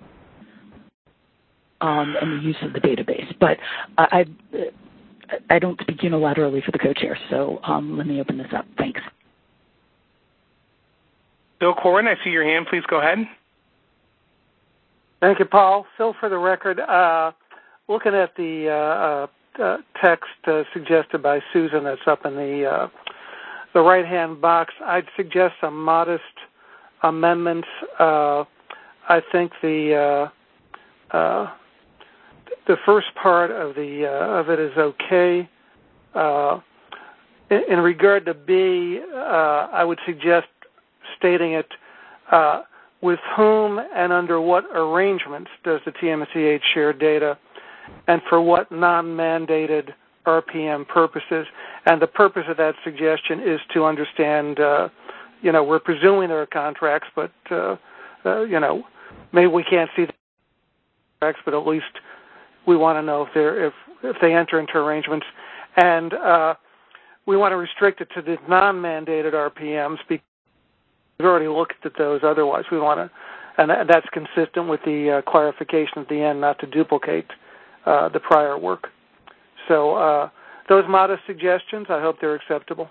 um, and the use of the database. But I, I don't speak unilaterally for the co-chair, so um, let me open this up. Thanks. Bill Corwin, I see your hand. Please go ahead. Thank you, Paul. Phil, for the record, uh, looking at the uh, uh, text uh, suggested by Susan that's up in the uh, the right-hand box, I'd suggest some modest amendments. Uh, I think the uh, uh, the first part of the uh, of it is okay. Uh, in, in regard to B, uh, I would suggest stating it. Uh, with whom and under what arrangements does the T M C H share data, and for what non-mandated R P M purposes? And the purpose of that suggestion is to understand, uh, you know, we're presuming there are contracts, but, uh, uh, you know, maybe we can't see the contracts, but at least we want to know if, they're, if, if they enter into arrangements. And uh, we want to restrict it to the non-mandated R P Ms because we've already looked at those. Otherwise, we want to, and that's consistent with the uh, clarification at the end, not to duplicate uh, the prior work. So uh, those modest suggestions, I hope they're acceptable.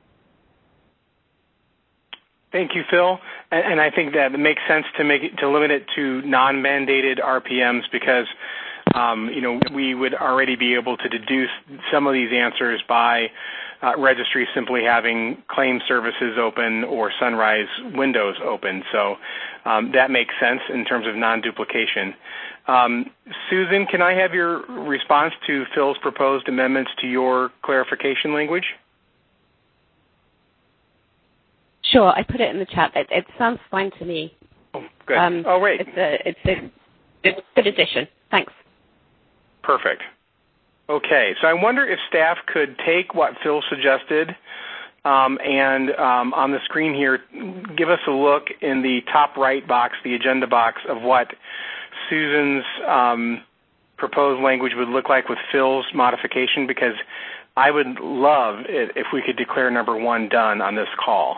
Thank you, Phil. And, and I think that it makes sense to make it, to limit it to non-mandated R P Ms because, um, you know, we would already be able to deduce some of these answers by Uh, registry simply having claim services open or Sunrise windows open. So um, that makes sense in terms of non-duplication. Um, Susan, can I have your response to Phil's proposed amendments to your clarification language? Sure, I put it in the chat. It, it sounds fine to me. Oh, good. Um, oh, great. It's a, it's a it's a good addition. Thanks. Perfect. Okay, so I wonder if staff could take what Phil suggested um, and um, on the screen here, give us a look in the top right box, the agenda box, of what Susan's um, proposed language would look like with Phil's modification, because I would love it if we could declare number one done on this call.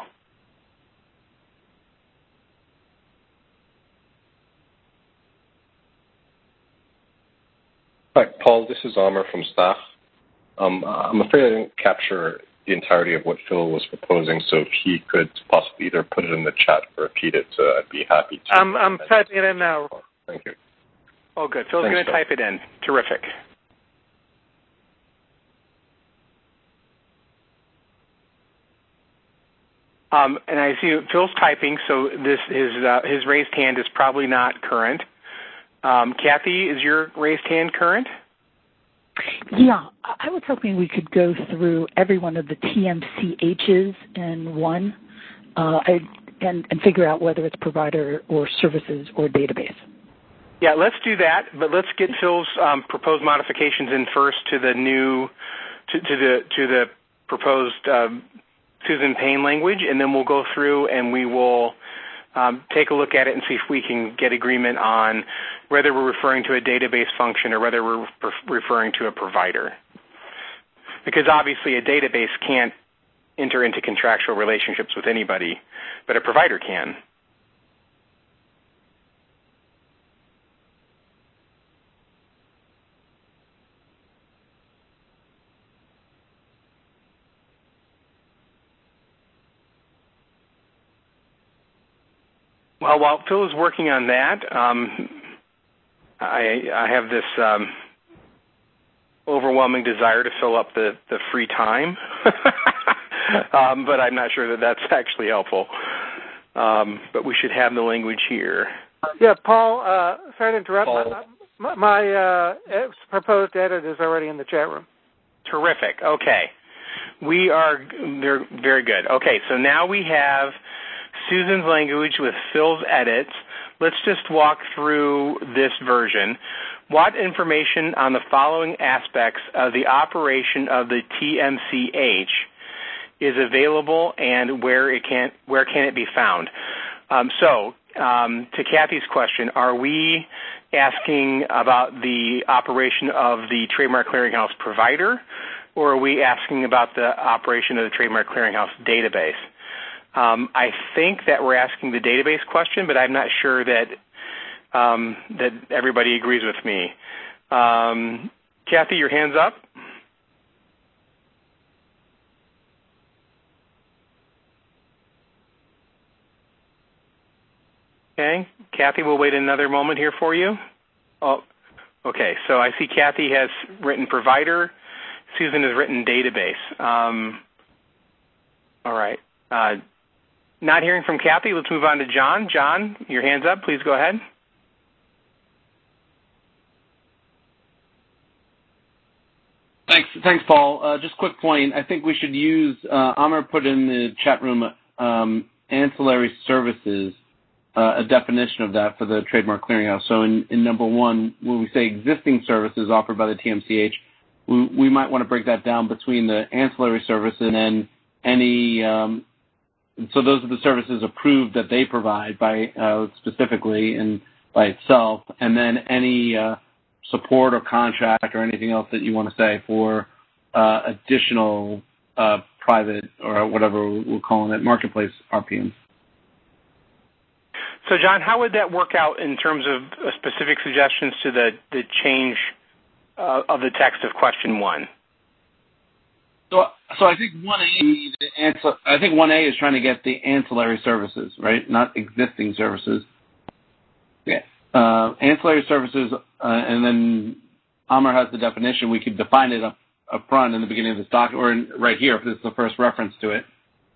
Hi, Paul. This is Amr from staff. Um, I'm afraid I didn't capture the entirety of what Phil was proposing, so if he could possibly either put it in the chat or repeat it, uh, I'd be happy to. I'm, I'm typing it in now. Thank you. Oh, good. Phil's going to type it in. Terrific. Um, and I see Phil's typing, so this his uh, his raised hand is probably not current. Um, Kathy, is your raised hand current? Yeah, I was hoping we could go through every one of the T M C H's in one uh, I, and, and figure out whether it's provider or services or database. Yeah, let's do that, but let's get Phil's um, proposed modifications in first to the new, to, to the to the proposed um, Susan Payne language, and then we'll go through and we will um, take a look at it and see if we can get agreement on whether we're referring to a database function or whether we're referring to a provider. Because obviously a database can't enter into contractual relationships with anybody, but a provider can. Well, while Phil is working on that, um, I, I have this um, overwhelming desire to fill up the, the free time, um, but I'm not sure that that's actually helpful. Um, but we should have the language here. Yeah, Paul, uh, sorry to interrupt. Paul. My, my uh, proposed edit is already in the chat room. Terrific. Okay. We are they're very good. Okay, so now we have Susan's language with Phil's edits. Let's just walk through this version. What information on the following aspects of the operation of the T M C H is available, and where it can where can it be found? Um, so, um, to Kathy's question, are we asking about the operation of the Trademark Clearinghouse provider, or are we asking about the operation of the Trademark Clearinghouse database? Um, I think that we're asking the database question, but I'm not sure that um, that everybody agrees with me. Um, Kathy, your hand's up. Okay, Kathy, we'll wait another moment here for you. Oh, okay. So I see Kathy has written provider. Susan has written database. Um, all right. Uh, Not hearing from Kathy, let's move on to John. John, your hand's up. Please go ahead. Thanks, thanks, Paul. Uh, just quick point. I think we should use, uh, Amr put in the chat room, um, ancillary services, uh, a definition of that for the Trademark Clearinghouse. So in, in number one, when we say existing services offered by the T M C H, we, we might want to break that down between the ancillary services and then any, um, so those are the services approved that they provide by uh, specifically and by itself, and then any uh, support or contract or anything else that you want to say for uh, additional uh, private or whatever we're calling it, marketplace R P Ms. So, John, how would that work out in terms of uh, specific suggestions to the, the change uh, of the text of question one? So, so I think one A, the answer, I think one A is trying to get the ancillary services, right? Not existing services. Yeah. Uh, ancillary services, uh, and then Amr has the definition. We could define it up, up front in the beginning of this doc, or in, right here if this is the first reference to it.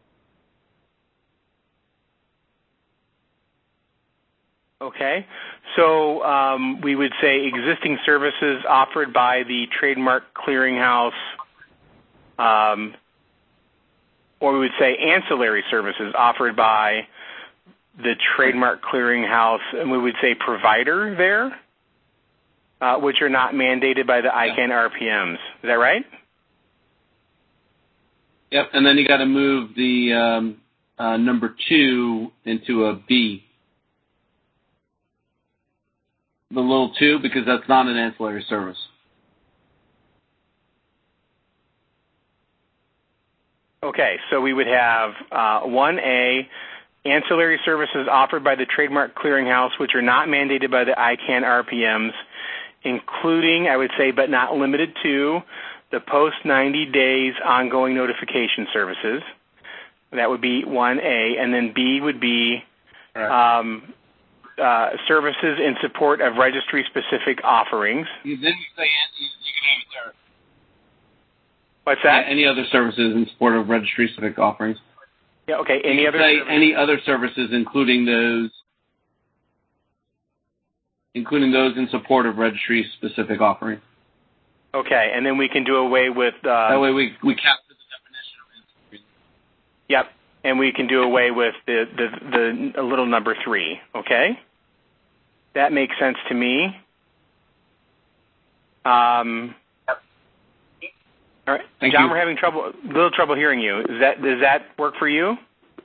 Okay. So um, we would say existing services offered by the Trademark Clearinghouse, um, or we would say ancillary services offered by the Trademark Clearinghouse, and we would say provider there, uh, which are not mandated by the I C A N R P Ms. Is that right? Yep, and then you got to move the um, uh, number two into a B. the little two because that's not an ancillary service. Okay, so we would have uh, one A, ancillary services offered by the Trademark Clearinghouse, which are not mandated by the I CANN R P Ms, including, I would say, but not limited to, the post ninety days ongoing notification services. That would be one A. And then B would be right. um, uh, services in support of registry-specific offerings. You didn't say you can have it there. What's that? Yeah, any other services in support of registry-specific offerings. Yeah, okay. Any you other say services? Any other services, including those including those in support of registry-specific offerings. Okay, and then we can do away with... Uh, that way we, we capture the definition of it. Yep, and we can do away with the, the, the little number three, okay? That makes sense to me. Um, all right, Thank John, you. we're having trouble, a little trouble hearing you. Is that, does that work for you?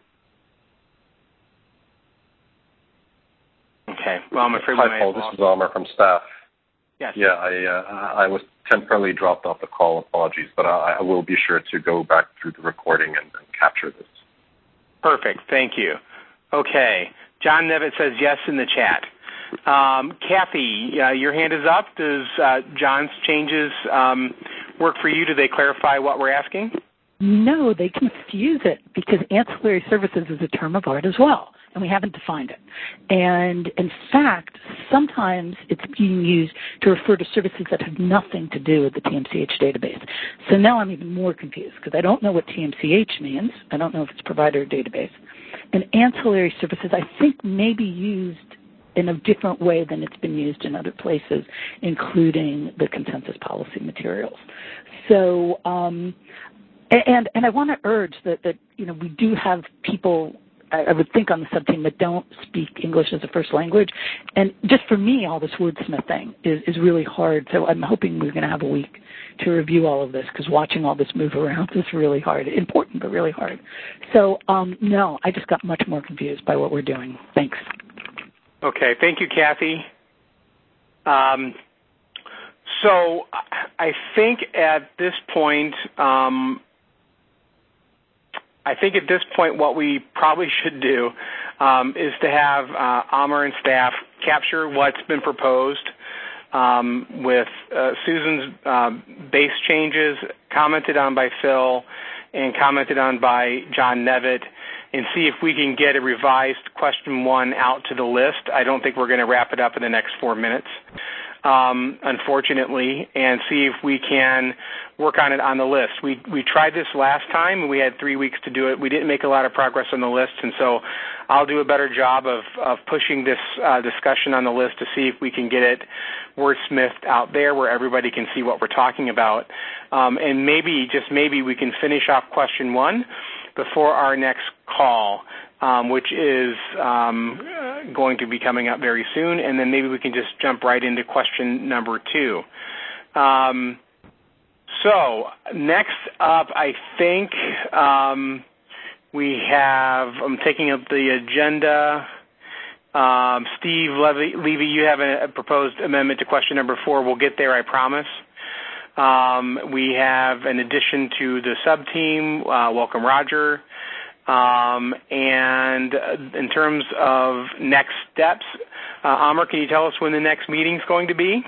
Okay, well, I'm afraid we Hi, Paul. This is Almer from staff. Yes. Yeah, I uh, I was temporarily dropped off the call. Apologies, but I, I will be sure to go back through the recording and, and capture this. Perfect. Thank you. Okay. John Nevitt says yes in the chat. Um, Kathy, uh, your hand is up. Does uh, John's changes um, work for you? Do they clarify what we're asking? No, they confuse it because ancillary services is a term of art as well, and we haven't defined it. And in fact, sometimes it's being used to refer to services that have nothing to do with the T M C H database. So now I'm even more confused because I don't know what T M C H means. I don't know if it's provider or database. And ancillary services, I think, may be used in a different way than it's been used in other places, including the consensus policy materials. So, um, And and I want to urge that, that you know we do have people I, I would think on the sub-team that don't speak English as a first language, and just for me all this wordsmithing is, is really hard. So I'm hoping we're going to have a week to review all of this because watching all this move around is really hard, important but really hard. So um, no, I just got much more confused by what we're doing. Thanks. Okay, thank you, Kathy. Um, so I think at this point. Um, I think at this point what we probably should do um, is to have uh, Amer and staff capture what's been proposed um, with uh, Susan's uh, base changes commented on by Phil and commented on by John Nevitt, and see if we can get a revised question one out to the list. I don't think we're going to wrap it up in the next four minutes. Um, unfortunately, and see if we can work on it on the list. We we tried this last time, and we had three weeks to do it. We didn't make a lot of progress on the list, and so I'll do a better job of, of pushing this uh, discussion on the list to see if we can get it wordsmithed out there where everybody can see what we're talking about. Um, and maybe, just maybe, we can finish off question one before our next call. Um, which is um, going to be coming up very soon, and then maybe we can just jump right into question number two. Um, so next up, I think um, we have, I'm taking up the agenda. Um, Steve Levy, Levy, you have a, a proposed amendment to question number four. We'll get there, I promise. Um, we have an addition to the sub-team, uh, welcome Roger. Um, and in terms of next steps, uh, Amer, can you tell us when the next meeting is going to be?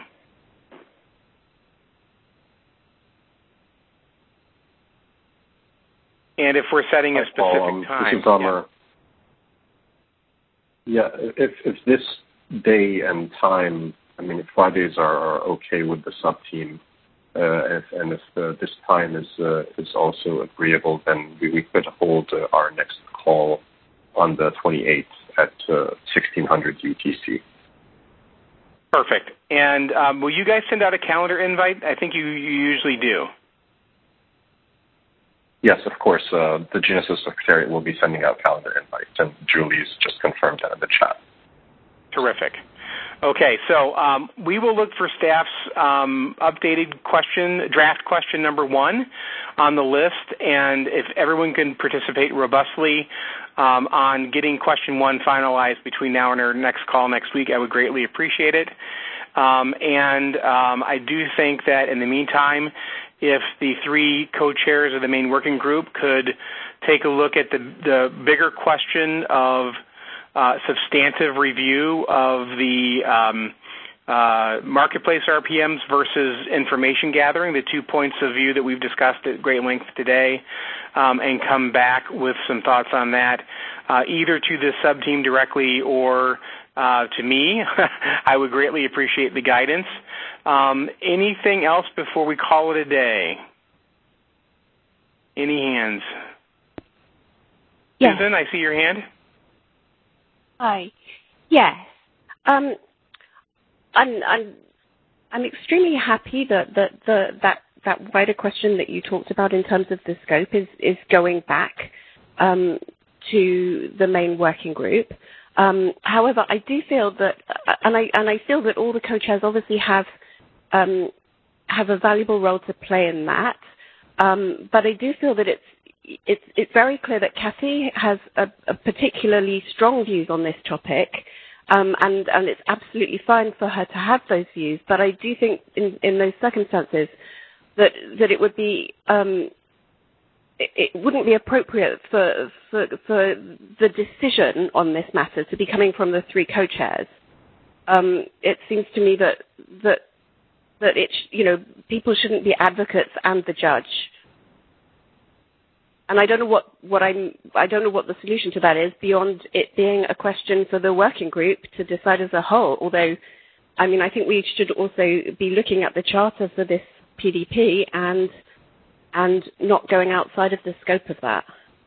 And if we're setting a specific Paul, um, time. This is Amer. Yeah, yeah if, if this day and time, I mean, if Fridays are, are okay with the sub-team, Uh, if, and if uh, this time is uh, is also agreeable, then we, we could hold uh, our next call on the twenty-eighth at uh, sixteen hundred U T C. Perfect. And um, will you guys send out a calendar invite? I think you, you usually do. Yes, of course. Uh, the Genesis Secretariat will be sending out calendar invites, and Julie's just confirmed that in the chat. Terrific. Okay, so um, we will look for staff's um, updated question, draft question number one on the list, and if everyone can participate robustly um, on getting question one finalized between now and our next call next week, I would greatly appreciate it. Um, and um, I do think that in the meantime, if the three co-chairs of the main working group could take a look at the, the bigger question of Uh, substantive review of the um, uh, marketplace R P Ms versus information gathering, the two points of view that we've discussed at great length today, um, and come back with some thoughts on that, uh, either to the sub-team directly or uh, to me. I would greatly appreciate the guidance. Um, anything else before we call it a day? Any hands? Yes. Susan, I see your hand. Hi. Yes. Um, I'm, I'm, I'm extremely happy that, that, the, that, that wider question that you talked about in terms of the scope is, is going back um, to the main working group. Um, however, I do feel that, and I, and I feel that all the co-chairs obviously have, um, have a valuable role to play in that. Um, but I do feel that it's, It's, it's very clear that Kathy has a, a particularly strong views on this topic, um, and, and it's absolutely fine for her to have those views. But I do think in, in those circumstances that, that it would be, um, it, it wouldn't be appropriate for, for, for the decision on this matter to be coming from the three co-chairs. Um, it seems to me that, that, that it, you know, people shouldn't be advocates and the judge. And I don't know what, what I'm, I don't know what the solution to that is beyond it being a question for the working group to decide as a whole. Although, I mean, I think we should also be looking at the charter for this P D P and, and not going outside of the scope of that.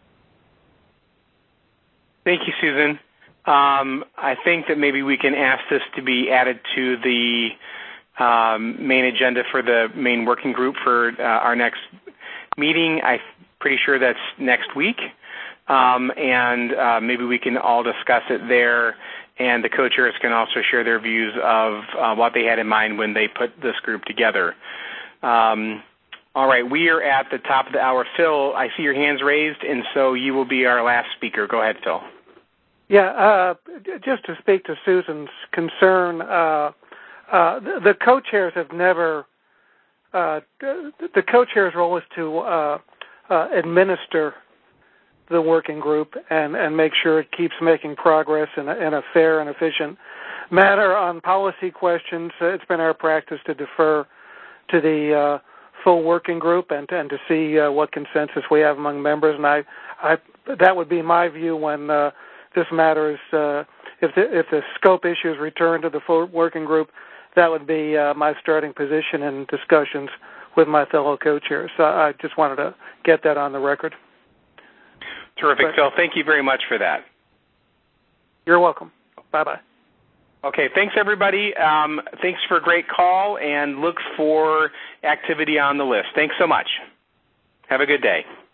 Thank you, Susan. Um, I think that maybe we can ask this to be added to the um, main agenda for the main working group for uh, our next meeting. I'm pretty sure that's next week, um, and uh, maybe we can all discuss it there, and the co-chairs can also share their views of uh, what they had in mind when they put this group together. Um, all right, we are at the top of the hour. Phil, I see your hands raised, and so you will be our last speaker. Go ahead, Phil. Yeah, uh, just to speak to Susan's concern, uh, uh, the, the co-chairs have never, uh, the co-chair's role is to uh, uh, administer the working group and, and make sure it keeps making progress in a, in a fair and efficient manner. On policy questions, it's been our practice to defer to the uh, full working group and, and to see uh, what consensus we have among members. And I, I that would be my view when uh, this matter is, uh, if, the, if the scope issues return to the full working group, that would be uh, my starting position in discussions with my fellow co-chairs. So I just wanted to get that on the record. Terrific, but, Phil. Thank you very much for that. You're welcome. Bye-bye. Okay, thanks, everybody. Um, thanks for a great call, and look for activity on the list. Thanks so much. Have a good day.